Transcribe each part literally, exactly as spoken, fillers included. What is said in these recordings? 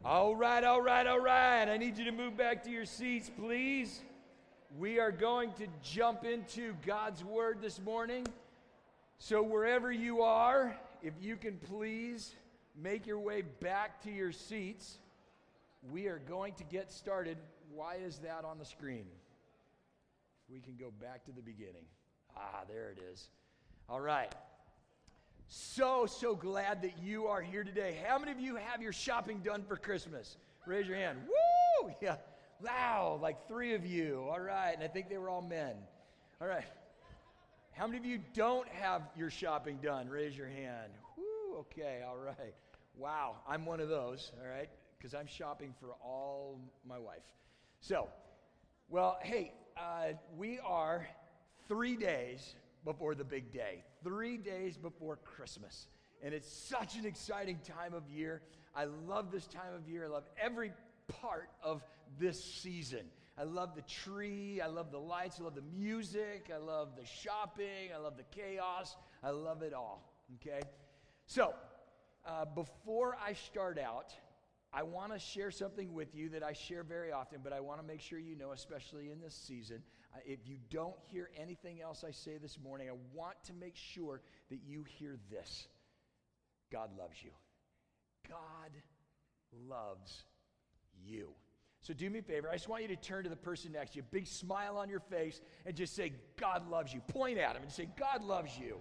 All right, all right, all right. I need you to move back to your seats, please. We are going to jump into God's Word this morning. So wherever you are, if you can please make your way back to your seats, we are going to get started. Why is that on the screen? If we can go back to the beginning. Ah, there it is. All right. So, so glad that you are here today. How many of you have your shopping done for Christmas? Raise your hand. Woo! Yeah. Wow, like three of you. All right. And I think they were all men. All right. How many of you don't have your shopping done? Raise your hand. Woo, okay, all right. Wow, I'm one of those, all right, because I'm shopping for all my wife. So, well, hey, uh, we are three days before the big day, three days before Christmas. And it's such an exciting time of year. I love this time of year. I love every part of this season. I love the tree. I love the lights. I love the music. I love the shopping. I love the chaos. I love it all, okay? So, uh, before I start out, I want to share something with you that I share very often, but I want to make sure you know, especially in this season, uh, if you don't hear anything else I say this morning, I want to make sure that you hear this. God loves you. God loves you. So do me a favor. I just want you to turn to the person next to you, big smile on your face, and just say, God loves you. Point at him and say, God loves you.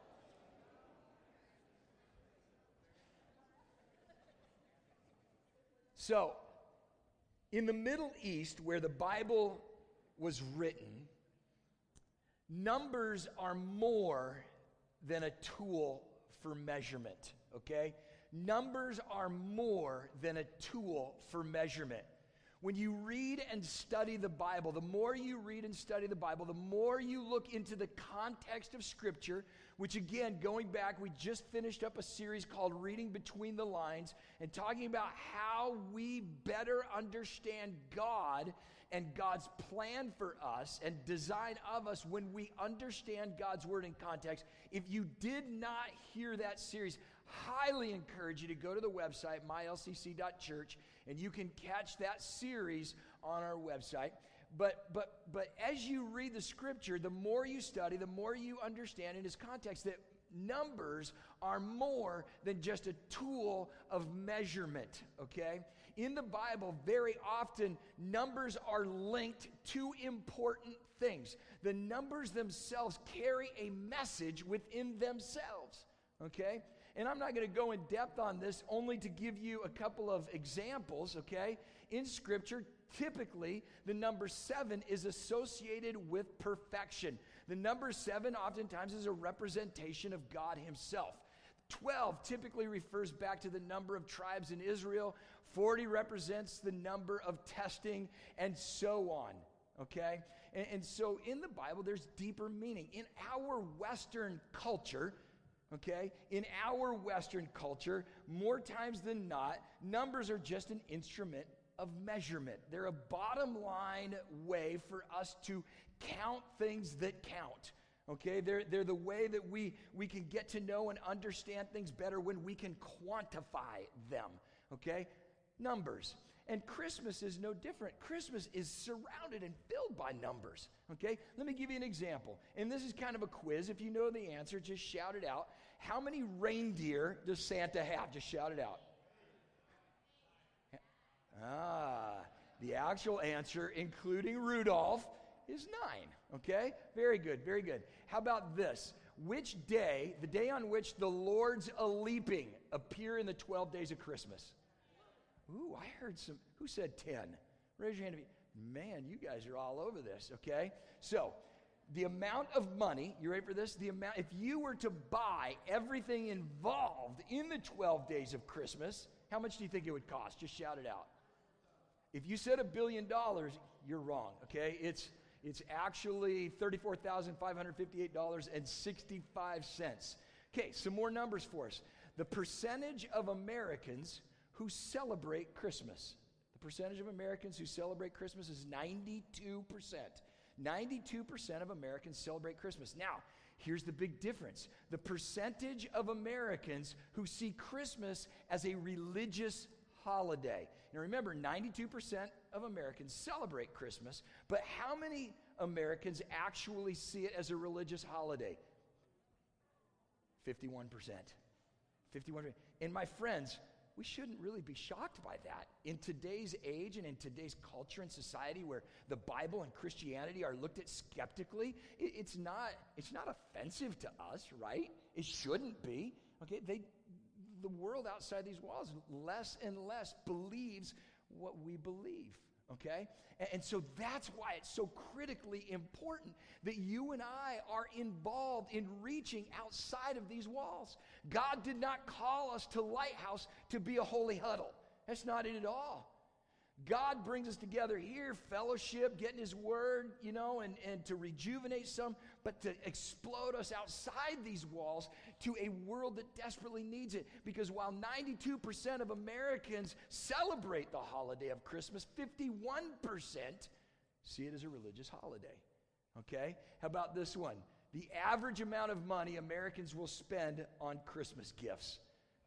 So, in the Middle East, where the Bible was written, numbers are more than a tool for measurement, okay? Numbers are more than a tool for measurement. When you read and study the Bible, the more you read and study the Bible, the more you look into the context of Scripture, which again, going back, we just finished up a series called Reading Between the Lines and talking about how we better understand God and God's plan for us and design of us when we understand God's Word in context. If you did not hear that series, highly encourage you to go to the website, my l c c dot church, and you can catch that series on our website. But but but as you read the Scripture, the more you study, the more you understand in its context that numbers are more than just a tool of measurement, okay? In the Bible, very often, numbers are linked to important things. The numbers themselves carry a message within themselves, okay? And I'm not going to go in depth on this, only to give you a couple of examples, okay? In Scripture, typically, the number seven is associated with perfection. The number seven oftentimes is a representation of God Himself. twelve typically refers back to the number of tribes in Israel. forty represents the number of testing, and so on, okay? And, and so in the Bible, there's deeper meaning. In our Western culture, okay, in our Western culture, more times than not, numbers are just an instrument of measurement. They're a bottom line way for us to count things that count. Okay, they're, they're the way that we, we can get to know and understand things better when we can quantify them. Okay, numbers. And Christmas is no different. Christmas is surrounded and filled by numbers. Okay, let me give you an example. And this is kind of a quiz. If you know the answer, just shout it out. How many reindeer does Santa have? Just shout it out. Ah, the actual answer, including Rudolph, is nine. Okay? Very good, very good. How about this? Which day, the day on which the Lord's a-leaping appear in the twelve days of Christmas? Ooh, I heard some. Who said ten? Raise your hand. If you, man, you guys are all over this, okay? So, the amount of money, you ready for this? The amount, if you were to buy everything involved in the twelve days of Christmas, how much do you think it would cost? Just shout it out. If you said a billion dollars, you're wrong, okay? It's it's actually thirty-four thousand five hundred fifty-eight dollars and sixty-five cents. Okay, some more numbers for us. The percentage of Americans who celebrate Christmas. The percentage of Americans who celebrate Christmas is ninety-two percent. ninety-two percent of Americans celebrate Christmas. Now, here's the big difference. The percentage of Americans who see Christmas as a religious holiday. And remember, ninety-two percent of Americans celebrate Christmas, but how many Americans actually see it as a religious holiday? fifty-one percent. fifty-one percent. And my friends, we shouldn't really be shocked by that. In today's age and in today's culture and society where the Bible and Christianity are looked at skeptically, it, it's not it's not offensive to us, right? It shouldn't be. Okay, they the world outside these walls less and less believes what we believe. Okay? And, and so that's why it's so critically important that you and I are involved in reaching outside of these walls. God did not call us to Lighthouse to be a holy huddle. That's not it at all. God brings us together here, fellowship, getting his word, you know, and, and to rejuvenate some, but to explode us outside these walls to a world that desperately needs it. Because while ninety-two percent of Americans celebrate the holiday of Christmas, fifty-one percent see it as a religious holiday. Okay? How about this one? The average amount of money Americans will spend on Christmas gifts.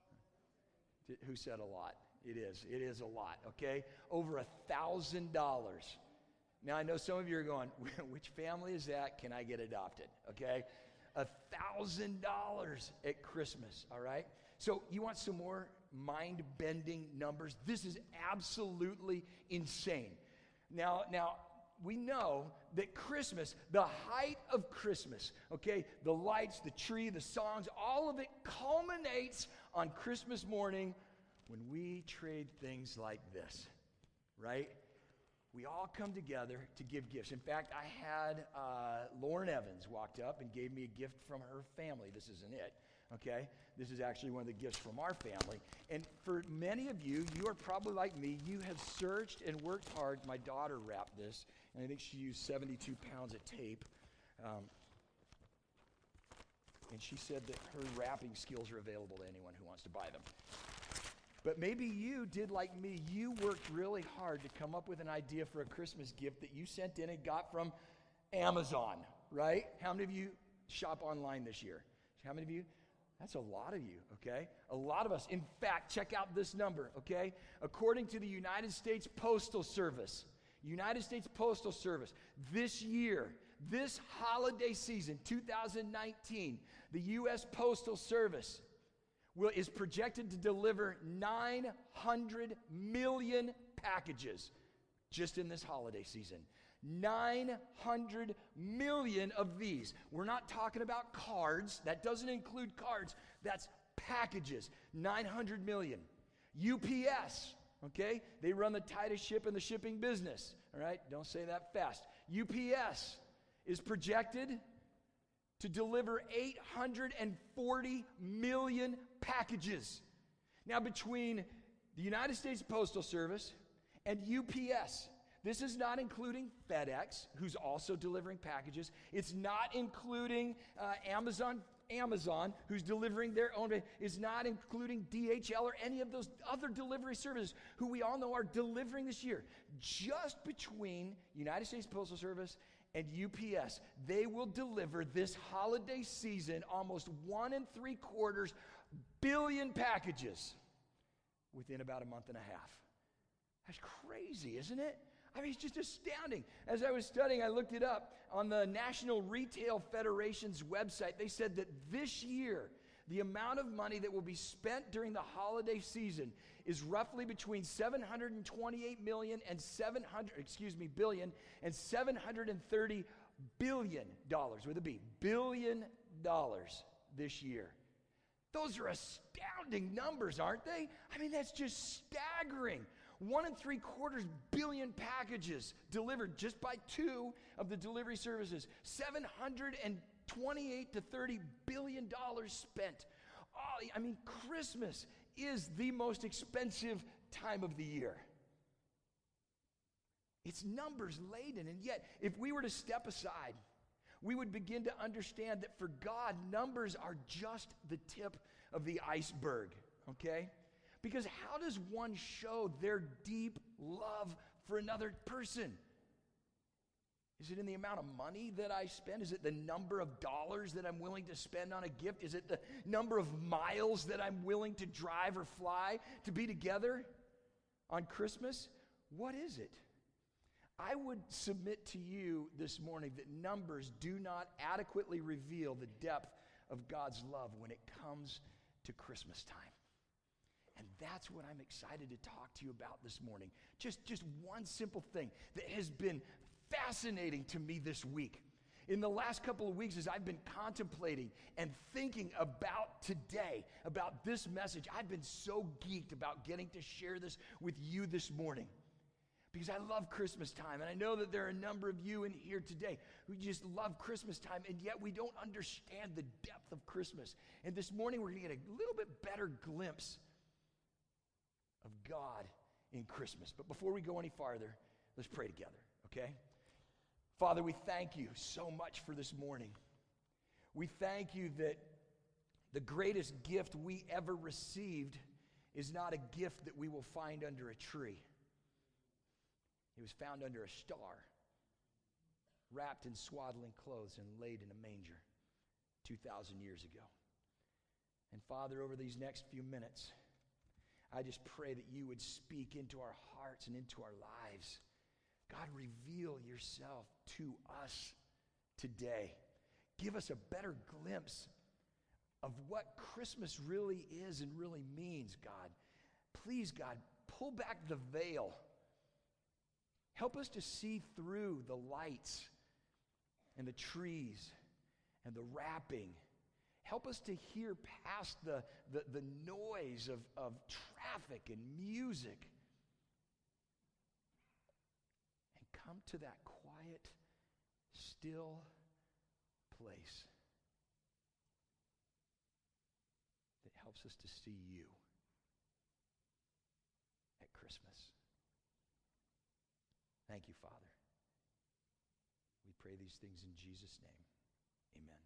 Who said a lot? It is. It is a lot, okay? Over a thousand dollars. Now, I know some of you are going, which family is that? Can I get adopted, okay? A thousand dollars at Christmas, all right? So you want some more mind-bending numbers? This is absolutely insane. Now, now, we know that Christmas, the height of Christmas, okay, the lights, the tree, the songs, all of it culminates on Christmas morning when we trade things like this, right? We all come together to give gifts. In fact, I had uh, Lauren Evans walked up and gave me a gift from her family. This isn't it, okay? This is actually one of the gifts from our family. And for many of you, you are probably like me. You have searched and worked hard. My daughter wrapped this, and I think she used seventy-two pounds of tape. Um, and she said that her wrapping skills are available to anyone who wants to buy them. But maybe you did like me. You worked really hard to come up with an idea for a Christmas gift that you sent in and got from Amazon, right? How many of you shop online this year? How many of you? That's a lot of you, okay? A lot of us. In fact, check out this number, okay? According to the United States Postal Service, United States Postal Service, this year, this holiday season, two thousand nineteen, the U S Postal Service Will, is projected to deliver nine hundred million packages just in this holiday season. nine hundred million of these. We're not talking about cards. That doesn't include cards. That's packages. nine hundred million. U P S, okay? They run the tightest ship in the shipping business, all right? Don't say that fast. U P S is projected to deliver eight hundred forty million packages. Now, between the United States Postal Service and U P S, this is not including FedEx, who's also delivering packages. It's not including uh, Amazon, Amazon, who's delivering their own. It's not including D H L or any of those other delivery services who we all know are delivering this year. Just between United States Postal Service and U P S, they will deliver this holiday season almost one and three quarters billion packages within about a month and a half. That's crazy, isn't it? I mean, it's just astounding. As I was studying, I looked it up on the National Retail Federation's website. They said that this year, the amount of money that will be spent during the holiday season is roughly between seven hundred twenty-eight million and seven hundred, excuse me, billion and seven hundred thirty billion dollars with a B, billion dollars this year. Those are astounding numbers, aren't they? I mean, that's just staggering. One and three quarters billion packages delivered just by two of the delivery services. seven hundred twenty-eight to thirty billion dollars spent. Oh, I mean, Christmas is the most expensive time of the year. It's numbers laden, and yet, if we were to step aside, we would begin to understand that for God, numbers are just the tip of the iceberg, okay? Because how does one show their deep love for another person? Is it in the amount of money that I spend? Is it the number of dollars that I'm willing to spend on a gift? Is it the number of miles that I'm willing to drive or fly to be together? on Christmas, what is it? I would submit to you this morning that numbers do not adequately reveal the depth of God's love when it comes to Christmas time. And that's what I'm excited to talk to you about this morning. Just, just one simple thing that has been fascinating to me this week. In the last couple of weeks, as I've been contemplating and thinking about today, about this message, I've been so geeked about getting to share this with you this morning. Because I love Christmas time, and I know that there are a number of you in here today who just love Christmas time, and yet we don't understand the depth of Christmas. And this morning, we're going to get a little bit better glimpse of God in Christmas. But before we go any farther, let's pray together, okay? Father, we thank you so much for this morning. We thank you that the greatest gift we ever received is not a gift that we will find under a tree. It was found under a star, wrapped in swaddling clothes and laid in a manger two thousand years ago. And Father, over these next few minutes, I just pray that you would speak into our hearts and into our lives. God, reveal yourself to us today. Give us a better glimpse of what Christmas really is and really means, God. Please, God, pull back the veil. Help us to see through the lights and the trees and the wrapping. Help us to hear past the, the, the noise of, of traffic and music and come to that quiet, still place that helps us to see you at Christmas. Thank you, Father. We pray these things in Jesus' name. Amen.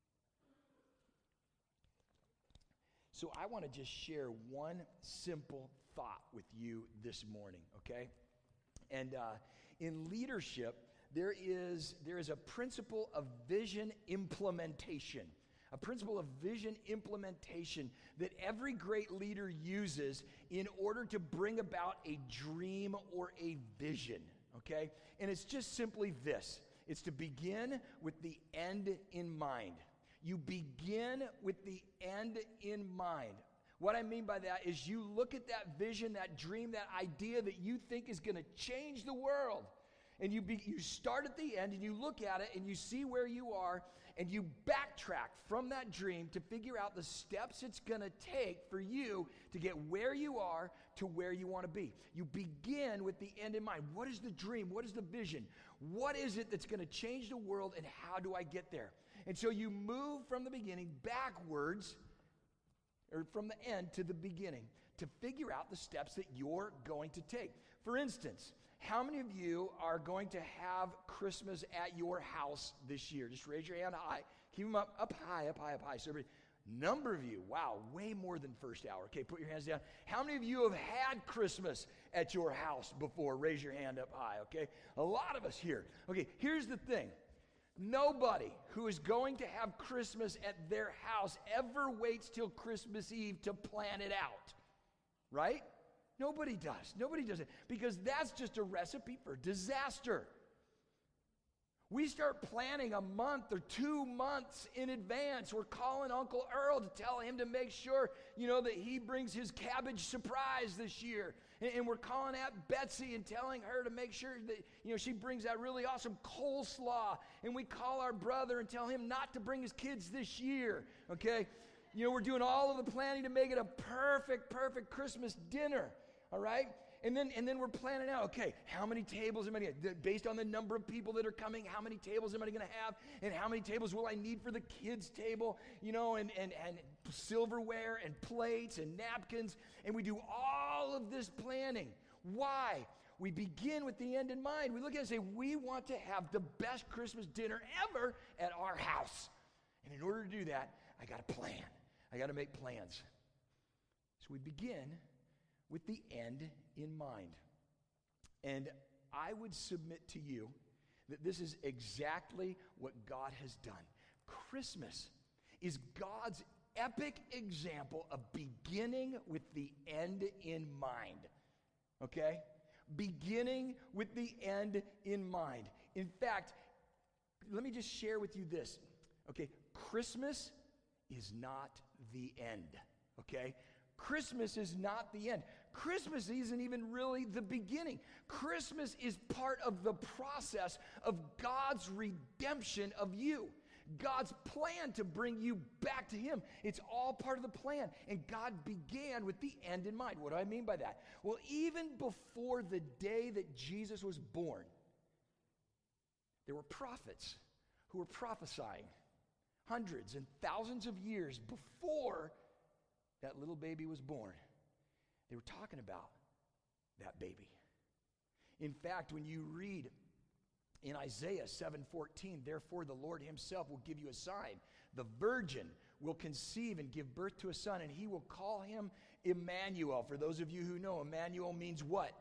So I want to just share one simple thought with you this morning, okay? And uh, in leadership, there is, there is a principle of vision implementation. A principle of vision implementation that every great leader uses in order to bring about a dream or a vision. Okay? And it's just simply this. It's to begin with the end in mind. You begin with the end in mind. What I mean by that is you look at that vision, that dream, that idea that you think is going to change the world. And you be, you start at the end and you look at it and you see where you are and you backtrack from that dream to figure out the steps it's going to take for you to get where you are to where you want to be. You begin with the end in mind. What is the dream? What is the vision? What is it that's going to change the world and how do I get there? And so you move from the beginning backwards, or from the end to the beginning, to figure out the steps that you're going to take. For instance, how many of you are going to have Christmas at your house this year? Just raise your hand high. Keep them up, up high, up high, up high. So everybody, number of you, wow, way more than first hour. Okay, put your hands down. How many of you have had Christmas at your house before? Raise your hand up high, okay? A lot of us here. Okay, here's the thing. Nobody who is going to have Christmas at their house ever waits till Christmas Eve to plan it out, right? Nobody does. Nobody does it because that's just a recipe for disaster. We start planning a month or two months in advance. We're calling Uncle Earl to tell him to make sure, you know, that he brings his cabbage surprise this year. And, and we're calling Aunt Betsy and telling her to make sure that, you know, she brings that really awesome coleslaw. And we call our brother and tell him not to bring his kids this year, okay? You know, we're doing all of the planning to make it a perfect, perfect Christmas dinner, all right? And then and then we're planning out, okay, how many tables am I going to, based on the number of people that are coming, how many tables am I going to have, and how many tables will I need for the kids' table, you know, and, and, and silverware and plates and napkins, and we do all of this planning. Why? We begin with the end in mind. We look at it and say, we want to have the best Christmas dinner ever at our house. And in order to do that, I got to plan. I got to make plans. So we begin with the end in mind. And I would submit to you that this is exactly what God has done. Christmas is God's epic example of beginning with the end in mind. okay? Beginning with the end in mind. In fact, let me just share with you this, okay? Christmas is not the end, okay? Christmas is not the end. Christmas isn't even really the beginning. Christmas is part of the process of God's redemption of you. God's plan to bring you back to him. It's all part of the plan. And God began with the end in mind. What do I mean by that? Well, even before the day that Jesus was born, there were prophets who were prophesying hundreds and thousands of years before that little baby was born. They were talking about that baby. In fact, when you read in Isaiah seven fourteen, therefore the Lord himself will give you a sign. The virgin will conceive and give birth to a son, and he will call him Emmanuel. For those of you who know, Emmanuel means what?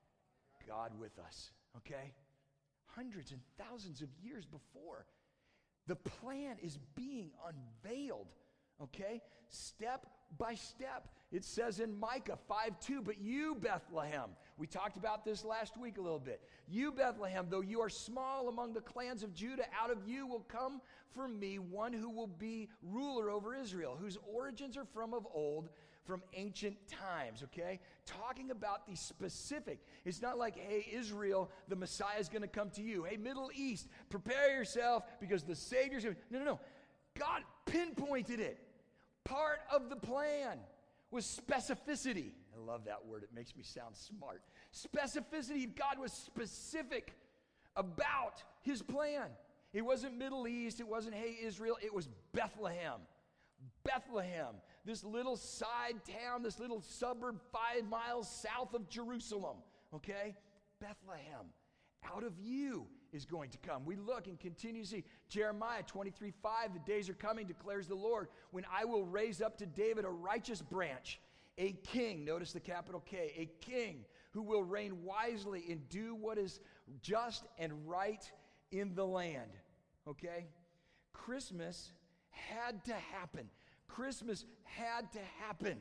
God with us, okay? Hundreds and thousands of years before. The plan is being unveiled, okay? Step by step. It says in Micah five two, but you, Bethlehem, we talked about this last week a little bit. You, Bethlehem, though you are small among the clans of Judah, out of you will come for me one who will be ruler over Israel, whose origins are from of old, from ancient times, okay? Talking about the specific. It's not like, hey, Israel, the Messiah is going to come to you. Hey, Middle East, prepare yourself because the Savior's going to... No, no, no. God pinpointed it. Part of the plan was specificity. I love that word. It makes me sound smart. Specificity. God was specific about his plan. It wasn't Middle East. It wasn't, hey, Israel. It was Bethlehem. Bethlehem, this little side town, this little suburb five miles south of Jerusalem, okay? Bethlehem, out of you is going to come. We look and continue to see Jeremiah twenty-three five, the days are coming, declares the Lord, when I will raise up to David a righteous branch, a king, notice the capital K, a king who will reign wisely and do what is just and right in the land, okay? Christmas had to happen. Christmas had to happen.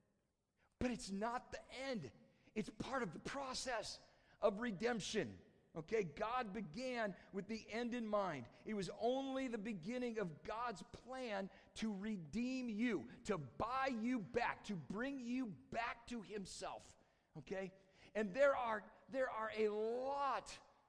But it's not the end. It's part of the process of redemption. Okay, God began with the end in mind. It was only the beginning of God's plan to redeem you, to buy you back, to bring you back to himself. Okay? And there are there are a lot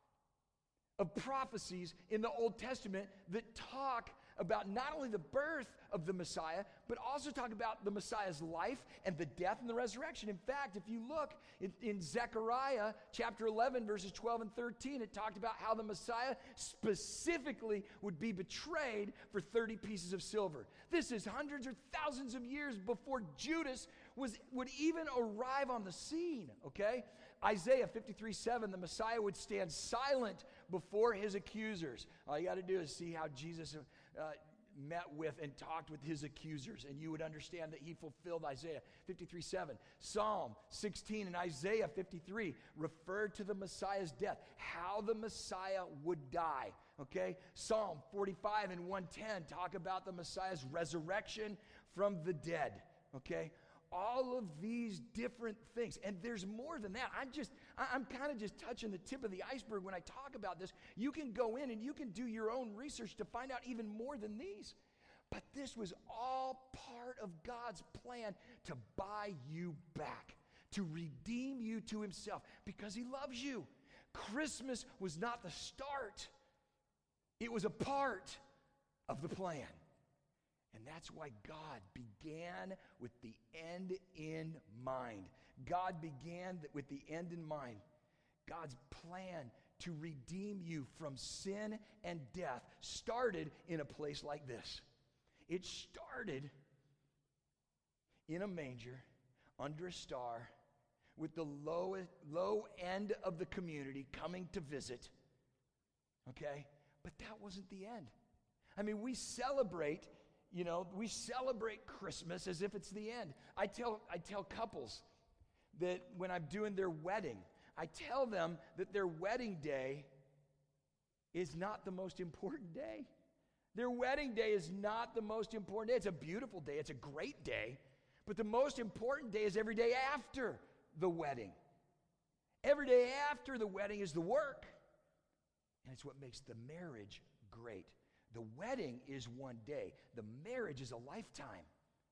of prophecies in the Old Testament that talk about not only the birth of the Messiah, but also talk about the Messiah's life and the death and the resurrection. In fact, if you look in, in Zechariah chapter eleven, verses twelve and thirteen, it talked about how the Messiah specifically would be betrayed for thirty pieces of silver. This is hundreds or thousands of years before Judas was, would even arrive on the scene, okay? Isaiah fifty-three seven, the Messiah would stand silent before his accusers. All you got to do is see how Jesus uh, met with and talked with his accusers, and you would understand that he fulfilled Isaiah fifty-three seven. Psalm sixteen and Isaiah fifty-three referred to the Messiah's death, how the Messiah would die, okay? Psalm forty-five and one ten talk about the Messiah's resurrection from the dead, okay? All of these different things. And there's more than that. I'm just, I'm kind of just touching the tip of the iceberg when I talk about this. You can go in and you can do your own research to find out even more than these. But this was all part of God's plan to buy you back, to redeem you to himself, because he loves you. Christmas was not the start. It was a part of the plan. And that's why God began with the end in mind. God began with the end in mind. God's plan to redeem you from sin and death started in a place like this. It started in a manger, under a star, with the low, low end of the community coming to visit. Okay? But that wasn't the end. I mean, we celebrate You know, we celebrate Christmas as if it's the end. I tell I tell couples that when I'm doing their wedding, I tell them that their wedding day is not the most important day. Their wedding day is not the most important day. It's a beautiful day. It's a great day. But the most important day is every day after the wedding. Every day after the wedding is the work. And it's what makes the marriage great. The wedding is one day. The marriage is a lifetime.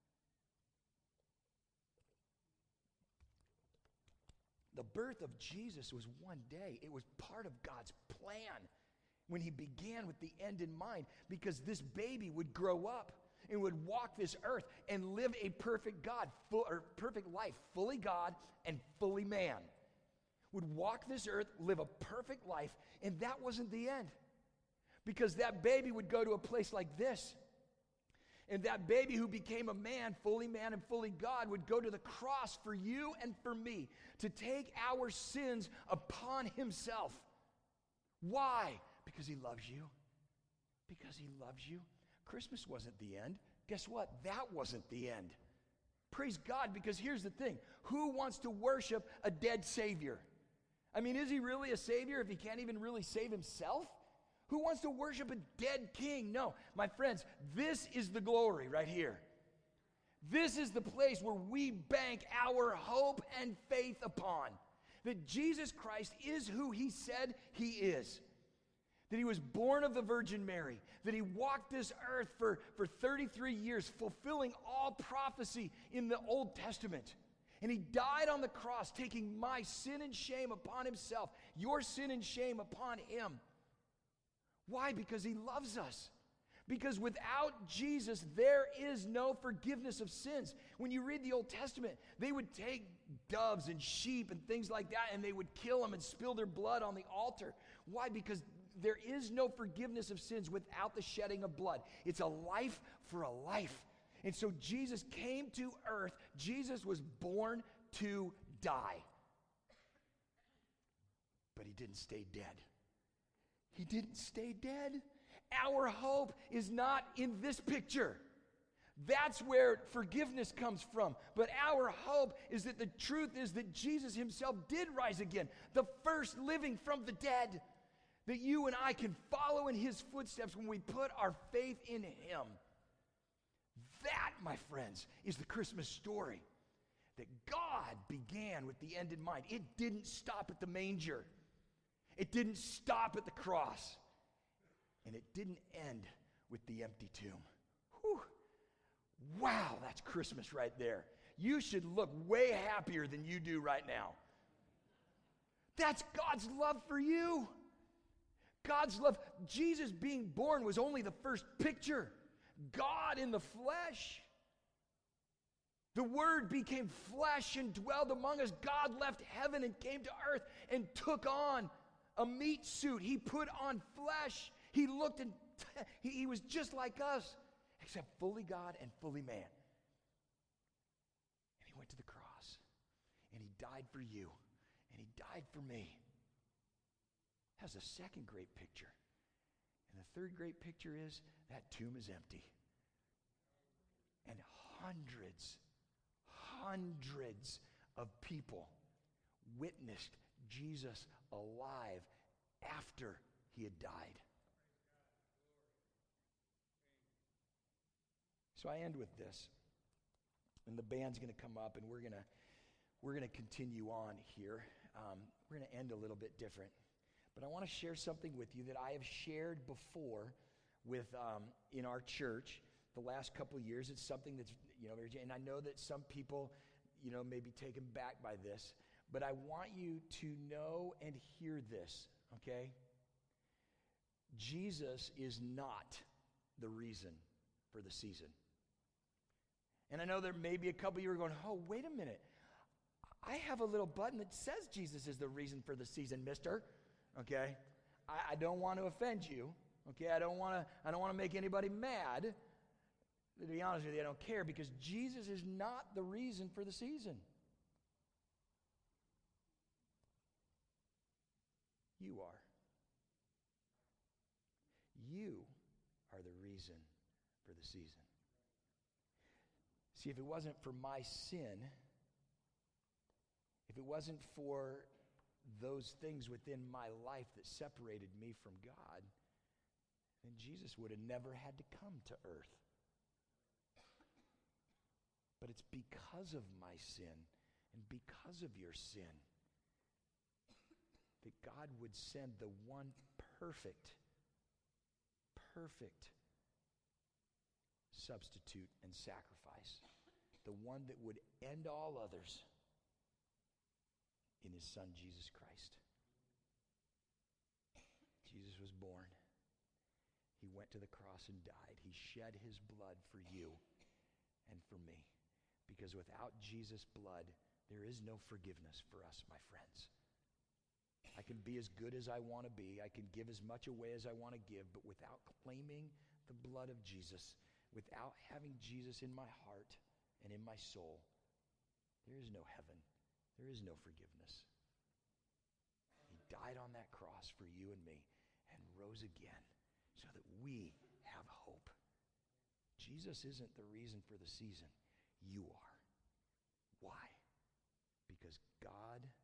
The birth of Jesus was one day. It was part of God's plan when he began with the end in mind, because this baby would grow up and would walk this earth and live a perfect God, full, or perfect life, fully God and fully man. Would walk this earth, live a perfect life, and that wasn't the end. Because that baby would go to a place like this. And that baby who became a man, fully man and fully God, would go to the cross for you and for me to take our sins upon himself. Why? Because he loves you. Because he loves you. Christmas wasn't the end. Guess what? That wasn't the end. Praise God, because here's the thing. Who wants to worship a dead Savior? I mean, is he really a Savior if he can't even really save himself? Who wants to worship a dead king? No, my friends, this is the glory right here. This is the place where we bank our hope and faith upon. That Jesus Christ is who he said he is. That he was born of the Virgin Mary. That he walked this earth for, for thirty-three years, fulfilling all prophecy in the Old Testament. And he died on the cross, taking my sin and shame upon himself, your sin and shame upon him. Why? Because he loves us. Because without Jesus, there is no forgiveness of sins. When you read the Old Testament, they would take doves and sheep and things like that, and they would kill them and spill their blood on the altar. Why? Because there is no forgiveness of sins without the shedding of blood. It's a life for a life. And so Jesus came to earth. Jesus was born to die. But he didn't stay dead. He didn't stay dead. Our hope is not in this picture. That's where forgiveness comes from. But our hope is that the truth is that Jesus himself did rise again, the first living from the dead, that you and I can follow in his footsteps when we put our faith in him. That, my friends, is the Christmas story. That God began with the end in mind. It didn't stop at the manger. It didn't stop at the cross. And it didn't end with the empty tomb. Whew. Wow, that's Christmas right there. You should look way happier than you do right now. That's God's love for you. God's love. Jesus being born was only the first picture. God in the flesh. The Word became flesh and dwelled among us. God left heaven and came to earth and took on a meat suit. He put on flesh. He looked and t- he, he was just like us, except fully God and fully man. And he went to the cross, and he died for you, and he died for me. That's the second great picture. And the third great picture is that tomb is empty. And hundreds, hundreds of people witnessed Jesus alive after he had died. So I end with this. And the band's going to come up, and we're going to we're going to continue on here. Um, we're going to end a little bit different. But I want to share something with you that I have shared before with um, in our church the last couple of years. It's something that's, you know, and I know that some people, you know, may be taken back by this, but I want you to know and hear this, okay? Jesus is not the reason for the season. And I know there may be a couple of you who are going, oh, wait a minute. I have a little button that says Jesus is the reason for the season, mister. Okay? I, I don't want to offend you. Okay? I don't want to I don't want to make anybody mad. To be honest with you, I don't care, because Jesus is not the reason for the season. You are. You are the reason for the season. See, if it wasn't for my sin, if it wasn't for those things within my life that separated me from God, then Jesus would have never had to come to earth. But it's because of my sin and because of your sin God would send the one perfect, perfect substitute and sacrifice, the one that would end all others, in his Son, Jesus Christ. Jesus was born. He went to the cross and died. He shed his blood for you and for me. Because without Jesus' blood, there is no forgiveness for us, my friends. I can be as good as I want to be. I can give as much away as I want to give. But without claiming the blood of Jesus, without having Jesus in my heart and in my soul, there is no heaven. There is no forgiveness. He died on that cross for you and me and rose again so that we have hope. Jesus isn't the reason for the season. You are. Why? Because God